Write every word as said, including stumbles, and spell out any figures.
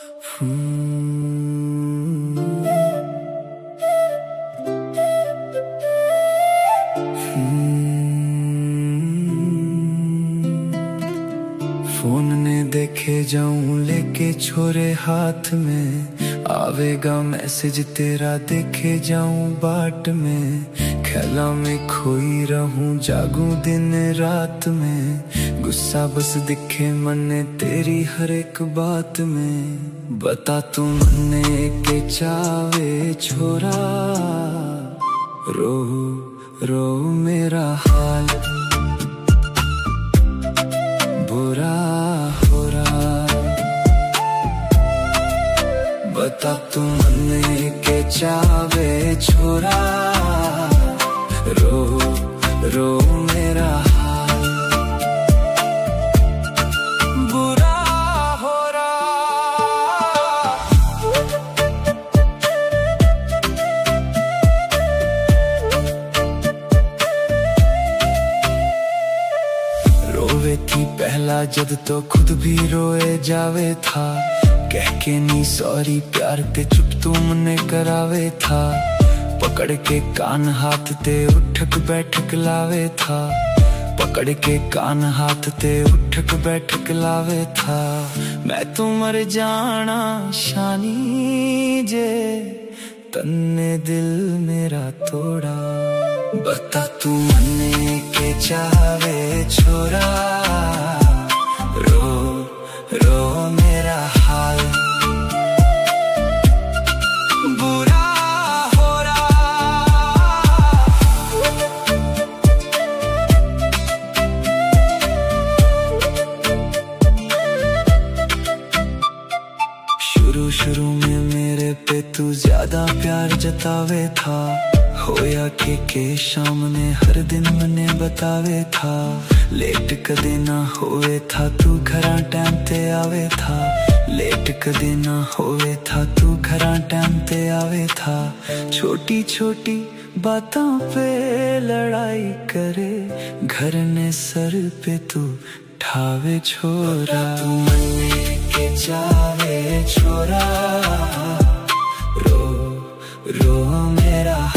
Phone ने देखे जाऊं लेके छोरे हाथ में, आवेगा मैसेज तेरा देखे जाऊं बाट में। ख्यालों में खोई रहूं जागूं दिन रात में, गुस्सा बस दिखे मने तेरी हर एक बात में। बता तू मने के चावे छोरा, रो रो मेरा हाल बुरा हो रहा। बता तू मने के चावे छोरा, रो रो मेरा हाल बुरा हो रहा। रोवे थी पहला जद तो खुद भी रोए जावे था, कह के नी सॉरी प्यार ते चुप तू मने करावे था। पकड़ के कान हाथ ते उठक बैठक लावे था, पकड़ के कान हाथ ते उठक बैठक लावे था। मैं तू मर जाना शानी जे तन्ने दिल मेरा तोड़ा। बता तू मने के चावे छोरा, रो रो मेरा हाल बुरा हो रहा। शुरू शुरू में मेरे पे तू ज्यादा प्यार जतावे था, होया के के शाम ने हर दिन मने बतावे था। लेट कदे ना होवे था तू घरा टाइम ते आवे था, लेट कदे ना होवे था तू घरा टाइम ते आवे था। छोटी छोटी बातों पे लड़ाई करे, घर ने सर पे तू ठावे छोरा। तू मने के चावे छोरा, रो रो मेरा